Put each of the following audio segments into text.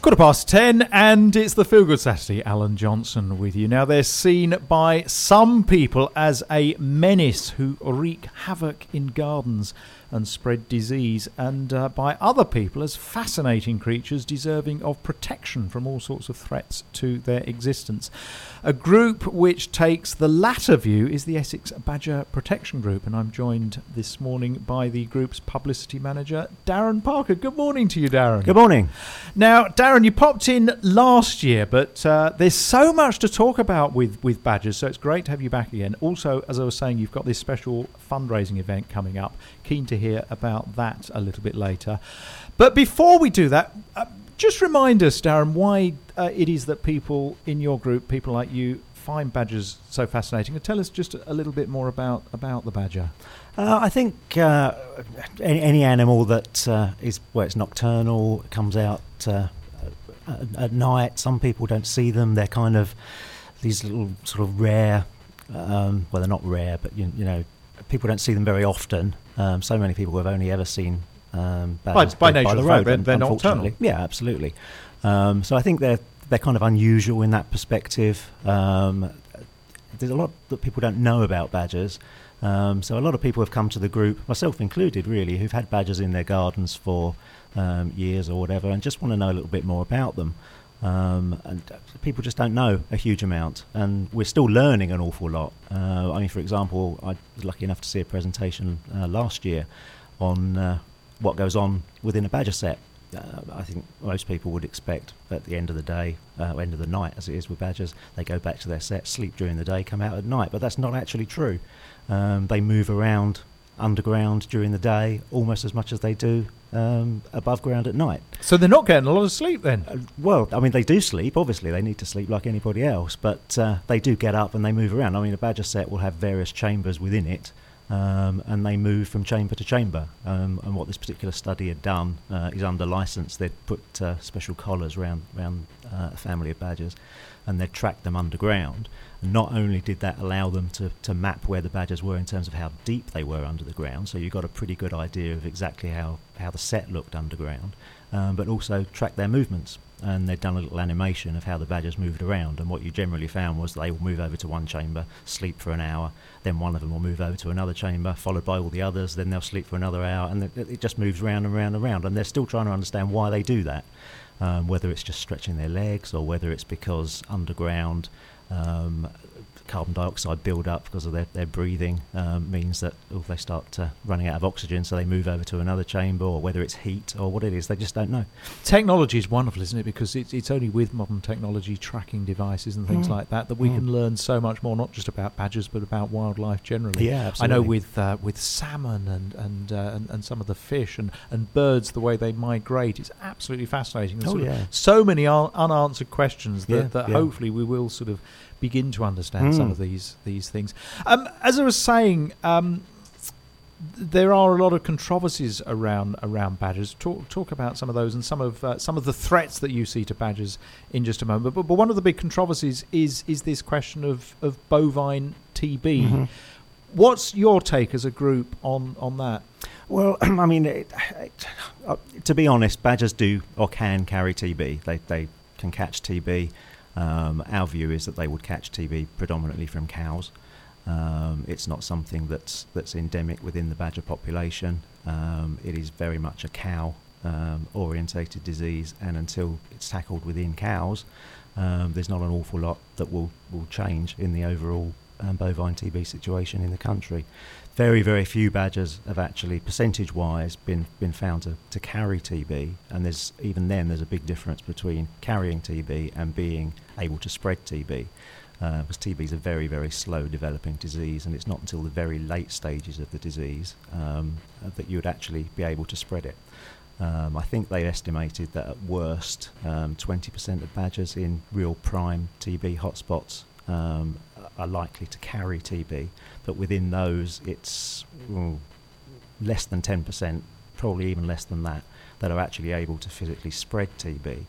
10:15, and it's the Feel Good Saturday. Alan Johnson with you. Now, they're seen by some people as a menace who wreak havoc in gardens and spread disease, and by other people as fascinating creatures deserving of protection from all sorts of threats to their existence. A group which takes the latter view is the Essex Badger Protection Group, and I'm joined this morning by the group's publicity manager, Darren Parker. Good morning to you, Darren. Good morning. Now, Darren, you popped in last year, but there's so much to talk about with badgers, so it's great to have you back again. Also, as I was saying, you've got this special fundraising event coming up. Keen to hear about that a little bit later. But before we do that, just remind us, Darren, why it is that people in your group, people like you, find badgers so fascinating. And tell us just a little bit more about the badger. I think any animal that it's nocturnal, comes out at night. Some people don't see them. They're kind of these little sort of rare. Well, they're not rare, but you know, people don't see them very often. So many people have only ever seen badgers by nature, the road. they're nocturnal. Yeah, absolutely. So I think they're kind of unusual in that perspective. There's a lot that people don't know about badgers. So a lot of people have come to the group, myself included, really, who've had badgers in their gardens for years or whatever, and just want to know a little bit more about them. And people just don't know a huge amount, and we're still learning an awful lot. I mean, for example, I was lucky enough to see a presentation last year on what goes on within a badger set. I think most people would expect at the end of the day, end of the night as it is with badgers, they go back to their set, sleep during the day, come out at night, but that's not actually true. They move around underground during the day almost as much as they do above ground at night. So they're not getting a lot of sleep then? Well, I mean, they do sleep. Obviously, they need to sleep like anybody else, but they do get up and they move around. I mean, a badger set will have various chambers within it, and they move from chamber to chamber. And what this particular study had done is under licence. They'd put special collars around a family of badgers, and they'd track them underground. And not only did that allow them to map where the badgers were in terms of how deep they were under the ground, so you got a pretty good idea of exactly how the set looked underground, but also track their movements. And they'd done a little animation of how the badgers moved around, and what you generally found was they will move over to one chamber, sleep for an hour, then one of them will move over to another chamber, followed by all the others, then they'll sleep for another hour, and it just moves round and round and round, and they're still trying to understand why they do that, whether it's just stretching their legs or whether it's because underground carbon dioxide build up because of their breathing means that they start running out of oxygen, so they move over to another chamber, or whether it's heat or what it is, they just don't know. Technology is wonderful, isn't it? Because it's only with modern technology, tracking devices and things like that we can learn so much more, not just about badgers but about wildlife generally. Yeah, absolutely. I know with salmon and some of the fish and birds, the way they migrate, it's absolutely fascinating. There's so many unanswered questions that hopefully we will sort of begin to understand some of these things. As I was saying, there are a lot of controversies around badgers. Talk about some of those and some of the threats that you see to badgers in just a moment. But one of the big controversies is this question of bovine TB. Mm-hmm. What's your take as a group on that? Well, I mean, to be honest, badgers do or can carry TB. They can catch TB. Our view is that they would catch TB predominantly from cows. It's not something that's endemic within the badger population. It is very much a cow orientated disease, and until it's tackled within cows, there's not an awful lot that will change in the overall bovine TB situation in the country. Very, very few badgers have actually, percentage-wise, been found to carry TB, and there's a big difference between carrying TB and being able to spread TB. Because TB is a very, very slow developing disease, and it's not until the very late stages of the disease that you would actually be able to spread it. I think they estimated that at worst 20% of badgers in real prime TB hotspots are likely to carry TB, but within those it's less than 10%, probably even less than that are actually able to physically spread TB.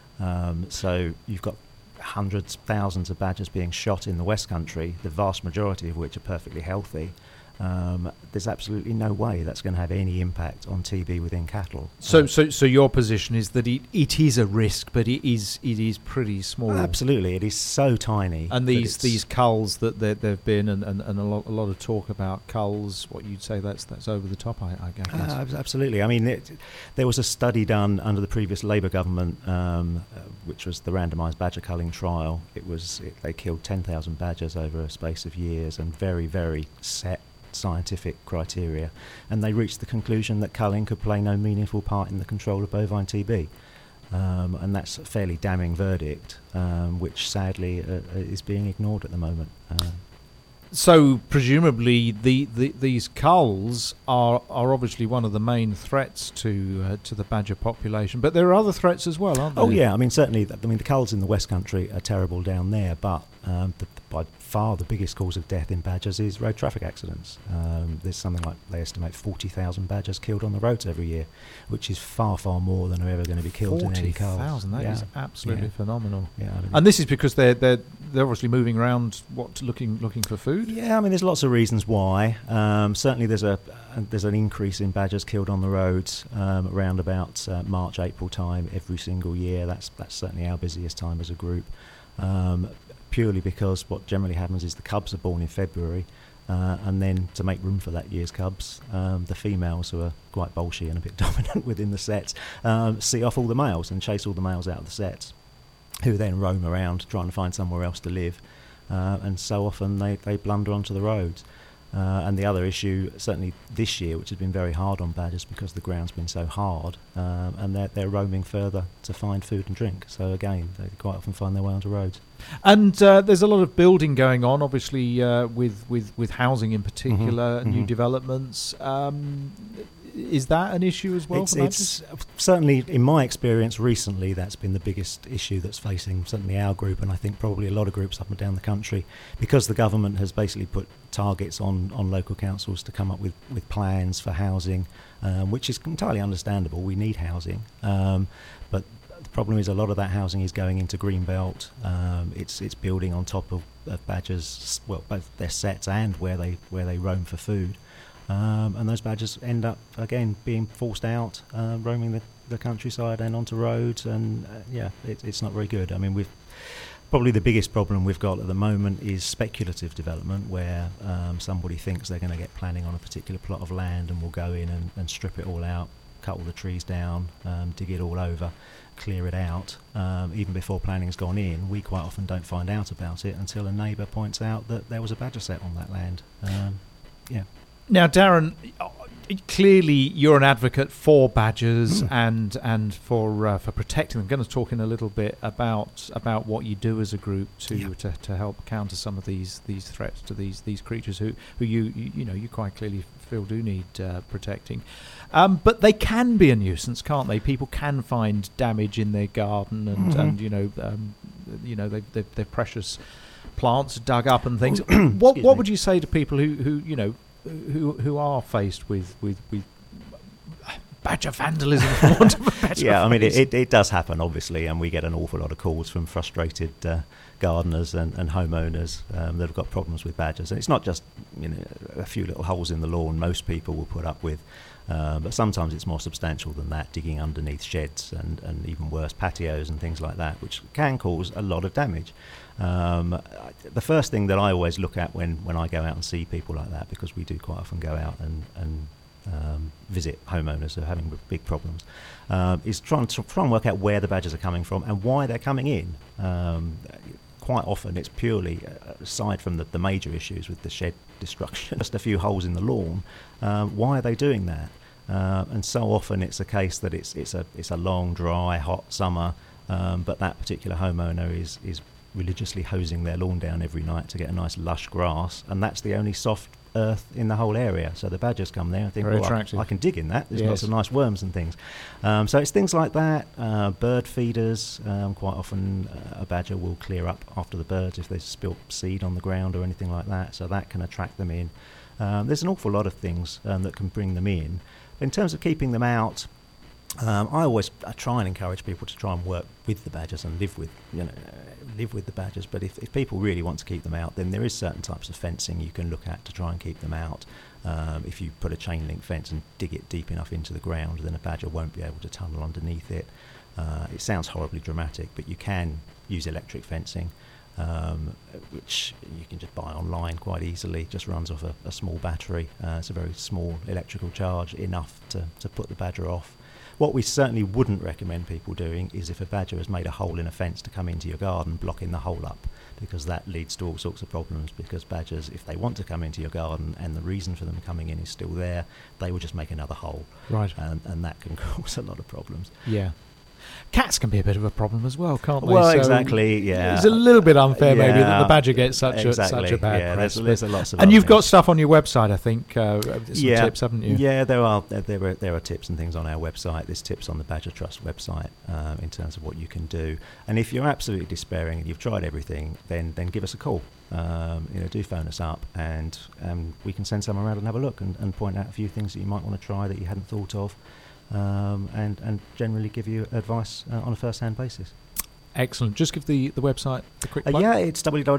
So you've got hundreds, thousands of badgers being shot in the West Country, the vast majority of which are perfectly healthy, there's absolutely no way that's going to have any impact on TB within cattle. So your position is that it is a risk, but it is pretty small. Absolutely, it is so tiny. And these culls that there've been, and a lot of talk about culls. What you'd say that's over the top, I guess. Absolutely. I mean, there was a study done under the previous Labour government, which was the randomised badger culling trial. They killed 10,000 badgers over a space of years, and very, very set scientific criteria, and they reached the conclusion that culling could play no meaningful part in the control of bovine TB, and that's a fairly damning verdict, which sadly is being ignored at the moment. So presumably these culls are obviously one of the main threats to the badger population, but there are other threats as well, aren't there? Oh yeah, I mean certainly. The culls in the West Country are terrible down there, but by far the biggest cause of death in badgers is road traffic accidents. There's something like, they estimate 40,000 badgers killed on the roads every year, which is far, far more than are ever going to be killed in any culls. 40,000, that is absolutely phenomenal. Yeah, and this is because they're obviously moving around, looking for food? Yeah, I mean there's lots of reasons why. Certainly there's an increase in badgers killed on the roads around about March, April time every single year. That's certainly our busiest time as a group. Purely because what generally happens is the cubs are born in February, and then to make room for that year's cubs, the females, who are quite bolshy and a bit dominant within the sets, see off all the males and chase all the males out of the sets, who then roam around trying to find somewhere else to live, and so often they blunder onto the roads. And the other issue, certainly this year, which has been very hard on badgers because the ground's been so hard, and they're roaming further to find food and drink. So again, they quite often find their way onto roads. And there's a lot of building going on, obviously, with housing in particular, new developments. Is that an issue as well? It's certainly, in my experience recently, that's been the biggest issue that's facing certainly our group, and I think probably a lot of groups up and down the country, because the government has basically put targets on local councils to come up with plans for housing, which is entirely understandable. We need housing, but the problem is a lot of that housing is going into Greenbelt. It's building on top of badgers, well, both their sets and where they roam for food. And those badgers end up again being forced out, roaming the countryside and onto roads, and it's not very good. I mean, we've probably the biggest problem we've got at the moment is speculative development, where somebody thinks they're going to get planning on a particular plot of land and will go in and strip it all out, cut all the trees down, dig it all over, clear it out. Even before planning's gone in, we quite often don't find out about it until a neighbour points out that there was a badger set on that land. Now, Darren, clearly you're an advocate for badgers and for protecting them. I'm going to talk in a little bit about what you do as a group to help counter some of these threats to these creatures who you quite clearly feel do need protecting. But they can be a nuisance, can't they? People can find damage in their garden, and their precious plants dug up and things. What would you say to people who are faced with badger vandalism, for want of a better I mean, it does happen, obviously, and we get an awful lot of calls from frustrated gardeners and homeowners that have got problems with badgers. And it's not just a few little holes in the lawn most people will put up with, but sometimes it's more substantial than that, digging underneath sheds and even worse, patios and things like that, which can cause a lot of damage. The first thing that I always look at when I go out and see people like that, because we do quite often go out and visit homeowners who are having big problems, is try and work out where the badgers are coming from and why they're coming in. Quite often it's purely, aside from the major issues with the shed destruction, just a few holes in the lawn. Why are they doing that? And so often it's a case that it's a long, dry, hot summer, but that particular homeowner is religiously hosing their lawn down every night to get a nice lush grass, and that's the only soft earth in the whole area. So the badgers come there and think, I can dig in that. There's lots of nice worms and things. So it's things like that. Bird feeders. Quite often a badger will clear up after the birds if they spilt seed on the ground or anything like that. So that can attract them in. There's an awful lot of things that can bring them in. In terms of keeping them out, I try and encourage people to try and work with the badgers and live with the badgers. But if people really want to keep them out, then there is certain types of fencing you can look at to try and keep them out. If you put a chain link fence and dig it deep enough into the ground, then a badger won't be able to tunnel underneath it. It sounds horribly dramatic, but you can use electric fencing, which you can just buy online quite easily. Just runs off a small battery. It's a very small electrical charge, enough to put the badger off. What we certainly wouldn't recommend people doing is if a badger has made a hole in a fence to come into your garden, blocking the hole up, because that leads to all sorts of problems. Because badgers, if they want to come into your garden and the reason for them coming in is still there, they will just make another hole. Right. And that can cause a lot of problems. Yeah. Cats can be a bit of a problem as well, can't they? Well, so exactly, yeah. It's a little bit unfair, maybe, that the badger gets such a bad press. There's lots of. And you've got stuff on your website, I think. Some tips, haven't you? Yeah, there are tips and things on our website. There's tips on the Badger Trust website in terms of what you can do. And if you're absolutely despairing and you've tried everything, then give us a call. Do phone us up, and we can send someone around and have a look and point out a few things that you might want to try that you hadn't thought of. And generally give you advice on a first-hand basis. Excellent. Just give the website a quick plug. It's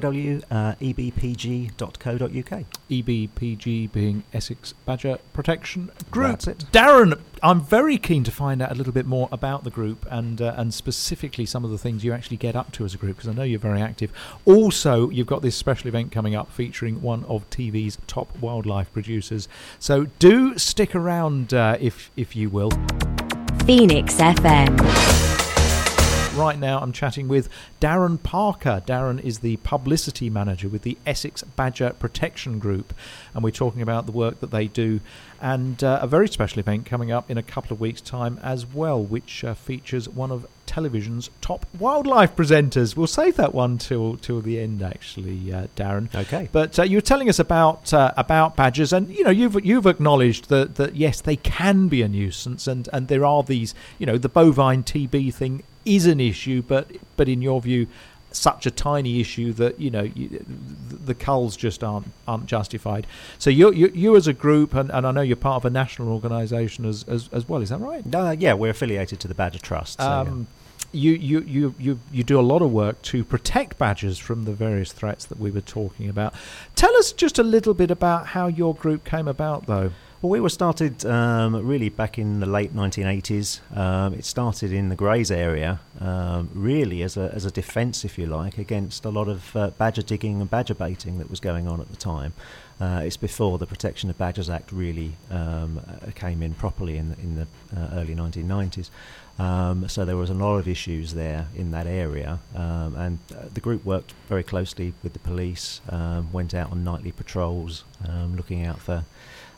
www.ebpg.co.uk. EBPG being Essex Badger Protection Group. That's it. Darren, I'm very keen to find out a little bit more about the group and specifically some of the things you actually get up to as a group, because I know you're very active. Also, you've got this special event coming up featuring one of TV's top wildlife producers. So do stick around if you will. Phoenix FM. Right now I'm chatting with Darren Parker. Darren is the publicity manager with the Essex Badger Protection Group, and we're talking about the work that they do, and a very special event coming up in a couple of weeks' time as well, which features one of television's top wildlife presenters. We'll save that one till the end, actually, Darren. Okay. But you were telling us about badgers, and you've acknowledged that yes, they can be a nuisance, and there are these, the bovine TB thing is an issue, but in your view, such a tiny issue that the culls just aren't justified. So you as a group, and I know you're part of a national organisation as well. Is that right? Yeah, we're affiliated to the Badger Trust. So, You do a lot of work to protect badgers from the various threats that we were talking about. Tell us just a little bit about how your group came about, though. Well, we were started really back in the late 1980s. It started in the Grays area, really as a defence, if you like, against a lot of badger digging and badger baiting that was going on at the time. It's before the Protection of Badgers Act really came in properly in the early 1990s. So there was a lot of issues there in that area, and the group worked very closely with the police, went out on nightly patrols, looking out for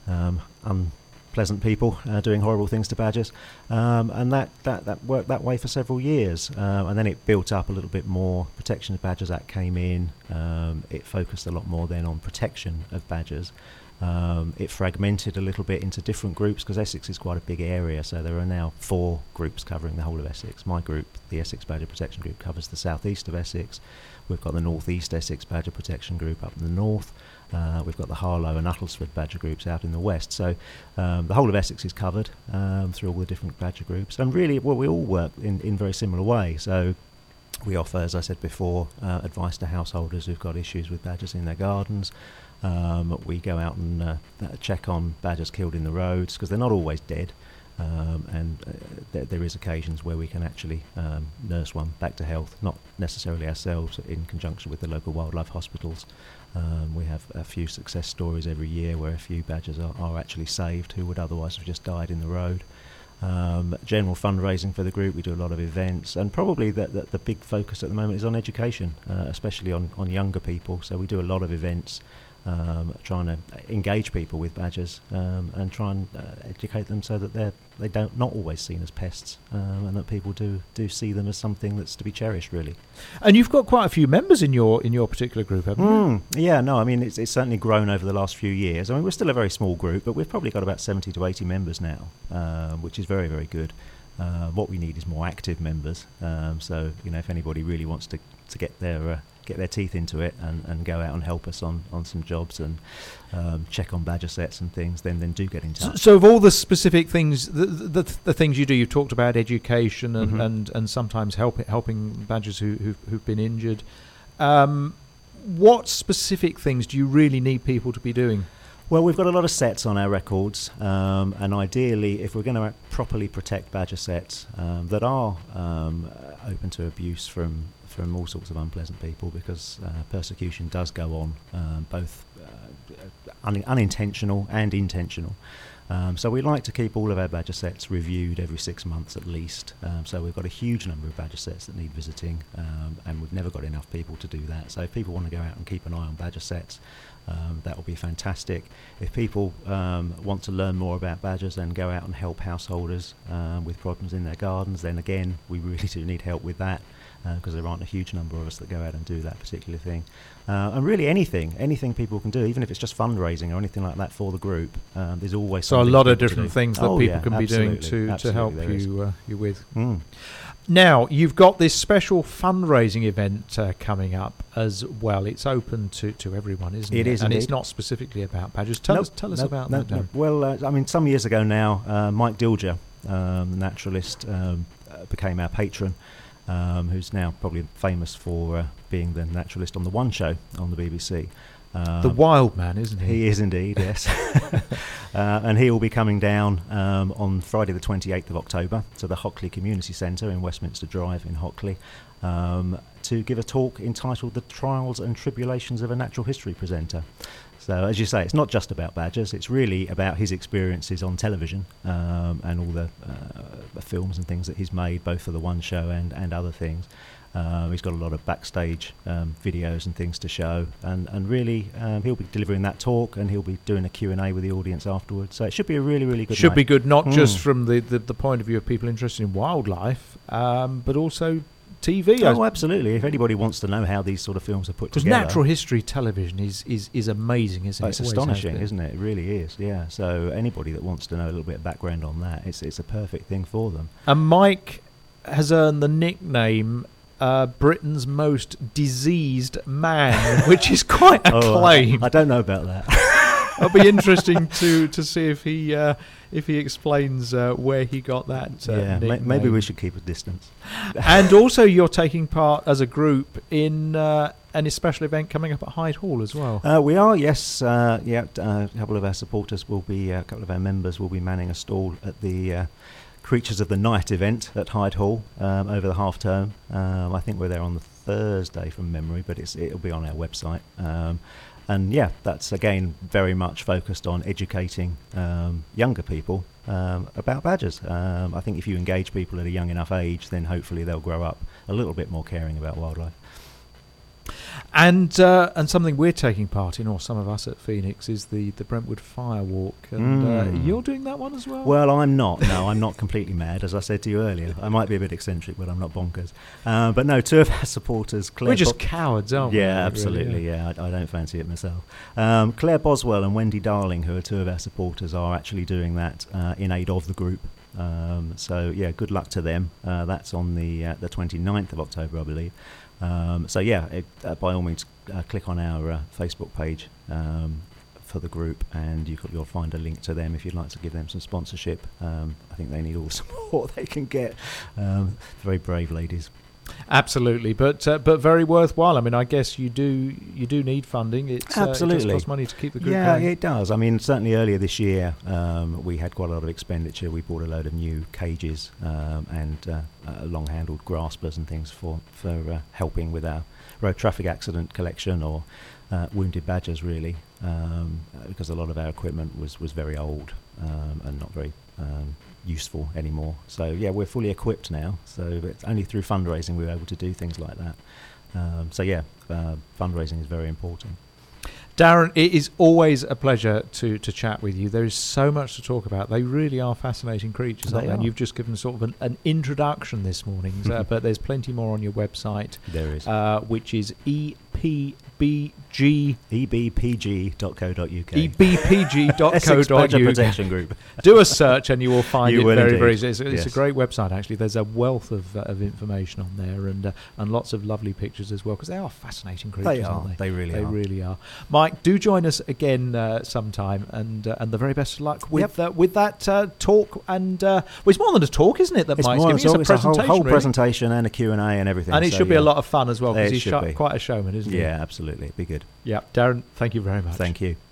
unpleasant people doing horrible things to badgers, and that worked that way for several years, and then it built up a little bit more. Protection of Badgers Act came in. It focused a lot more then on protection of badgers. It fragmented a little bit into different groups, because Essex is quite a big area, so there are now 4 groups covering the whole of Essex. My group, the Essex Badger Protection Group, covers the southeast of Essex. We've got the North East Essex Badger Protection Group up in the north. We've got the Harlow and Uttlesford Badger groups out in the west. So the whole of Essex is covered through all the different badger groups. And really, we all work in very similar way. So we offer, as I said before, advice to householders who've got issues with badgers in their gardens. We go out and check on badgers killed in the roads, because they're not always dead. And there is occasions where we can actually nurse one back to health, not necessarily ourselves, in conjunction with the local wildlife hospitals. We have a few success stories every year where a few badgers are actually saved who would otherwise have just died in the road. General fundraising for the group, we do a lot of events, and probably the big focus at the moment is on education, especially on younger people. So we do a lot of events, trying to engage people with badgers, and try and educate them so that they're not always seen as pests, and that people do see them as something that's to be cherished, really. And you've got quite a few members in your particular group, haven't you? Yeah, no, I mean it's certainly grown over the last few years. I mean, we're still a very small group, but we've probably got about 70 to 80 members now, which is very, very good. What we need is more active members. So if anybody really wants to get their teeth into it and go out and help us on some jobs and check on badger sets and things, then do get in touch. So of all the specific things, the things you do, you've talked about education and sometimes helping badgers who've been injured. What specific things do you really need people to be doing? Well, we've got a lot of sets on our records, and ideally, if we're going to properly protect badger sets that are open to abuse from all sorts of unpleasant people, because persecution does go on, both unintentional and intentional. So we like to keep all of our badger sets reviewed every 6 months at least. So we've got a huge number of badger sets that need visiting, and we've never got enough people to do that. So if people want to go out and keep an eye on badger sets, that will be fantastic. If people want to learn more about badgers and go out and help householders with problems in their gardens, then again, we really do need help with that, because there aren't a huge number of us that go out and do that particular thing. And really anything people can do, even if it's just fundraising or anything like that for the group, there's always so a lot of different things that people can be doing to help you with. Now, you've got this special fundraising event coming up as well. It's open to everyone, isn't it? It is, and indeed. It's not specifically about badgers. Tell us about that. No. Well, some years ago now, Mike Dilger, the naturalist, became our patron, who's now probably famous for being the naturalist on The One Show on the BBC. The wild man, isn't he? He is indeed, yes. And he will be coming down on Friday the 28th of October to the Hockley Community Centre in Westminster Drive in Hockley to give a talk entitled The Trials and Tribulations of a Natural History Presenter. So, as you say, it's not just about badgers, it's really about his experiences on television and all the films and things that he's made, both for The One Show and other things. He's got a lot of backstage videos and things to show, and really he'll be delivering that talk, and he'll be doing a Q&A with the audience afterwards. So it should be a really, really good night. Should be good, not just from the point of view of people interested in wildlife, but also TV. Oh, absolutely. If anybody wants to know how these sort of films are put together. Because natural history television is amazing, isn't it? It's astonishing, isn't it? It really is, yeah. So anybody that wants to know a little bit of background on that, it's a perfect thing for them. And Mike has earned the nickname Britain's most diseased man, which is quite a claim. I don't know about that. It'll be interesting to see if he explains where he got that. Maybe we should keep a distance. And also, you're taking part as a group in an special event coming up at Hyde Hall as well. We are, yes. A couple of our supporters will be, a couple of our members will be manning a stall at the Creatures of the Night event at Hyde Hall over the half term. I think we're there on the Thursday from memory, but it'll be on our website. And yeah, that's again very much focused on educating younger people about badgers. I think if you engage people at a young enough age, then hopefully they'll grow up a little bit more caring about wildlife. And something we're taking part in, or some of us at Phoenix, is the Brentwood Fire Walk. And you're doing that one as well? Well, I'm not. No, I'm not completely mad, as I said to you earlier. I might be a bit eccentric, but I'm not bonkers. But no, two of our supporters, Claire... We're just cowards, aren't we? Yeah, absolutely, really, yeah. I don't fancy it myself. Claire Boswell and Wendy Darling, who are two of our supporters, are actually doing that in aid of the group. So, yeah, good luck to them. That's on the 29th of October, I believe. By all means, click on our Facebook page for the group, and you'll find a link to them if you'd like to give them some sponsorship. I think they need all the support they can get. Very brave ladies. Absolutely, but very worthwhile. I mean, I guess you do need funding. Absolutely. It does cost money to keep the group going. Yeah, it does. I mean, certainly earlier this year, we had quite a lot of expenditure. We bought a load of new cages and long-handled graspers and things for helping with our road traffic accident collection or wounded badgers, really, because a lot of our equipment was very old and not very useful anymore. So yeah, we're fully equipped now, so it's only through fundraising we're able to do things like that. Fundraising is very important. Darren, it is always a pleasure to chat with you. There is so much to talk about. They really are fascinating creatures, aren't they? And you've just given sort of an introduction this morning, but there's plenty more on your website. There is. Which is ebpg.co.uk. ebpg.co.uk. Essex Badger Protection Group. Do a search and you will find it very easy. It's yes. a great website, actually. There's a wealth of information on there and lots of lovely pictures as well, because they are fascinating creatures, aren't they? They really are. They really are. Mike, do join us again sometime, and the very best of luck with that talk. And well, it's more than a talk, isn't it? That Mike's giving. It's a presentation, whole presentation and a Q&A and everything. And it should be a lot of fun as well, because he's be quite a showman, isn't he? Yeah, absolutely. It'd be good. Yeah, Darren, thank you very much. Thank you.